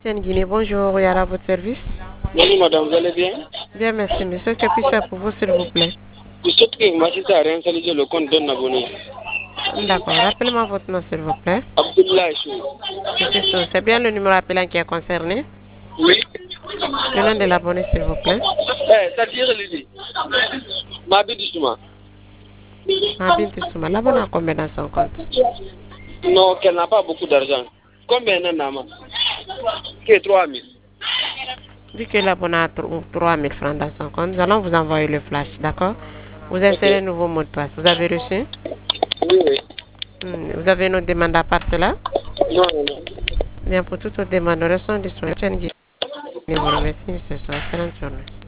Guinée, bonjour, Yara, à votre service. Bonjour madame, vous allez bien? Bien, merci monsieur. Que puis-je faire pour vous, s'il vous plaît? Je souhaite que vous m'assistez à réinitialiser le compte d'un abonné. D'accord, rappelez-moi votre nom, s'il vous plaît. Abdullah Chou. Monsieur Sow, c'est bien le numéro appelant qui est concerné. Oui. Le nom de l'abonné, s'il vous plaît. Ça tire Lily. Mabi Dissouma. Mabinte Souma, l'abonné a combien dans son compte? Non, qu'elle n'a pas beaucoup d'argent. Combien elle en a? Que 3 000. Vu que l'abonné a 3 000 francs dans son compte, nous allons vous envoyer le flash, d'accord? Vous insérez un Ok. nouveau mot de passe. Vous avez reçu? Oui, oui. Vous avez une autre demande à part cela? Non, non, non. Bien, pour toute autre demande, nous restons disponibles. Je vous remercie, monsieur Sow. Excellente journée.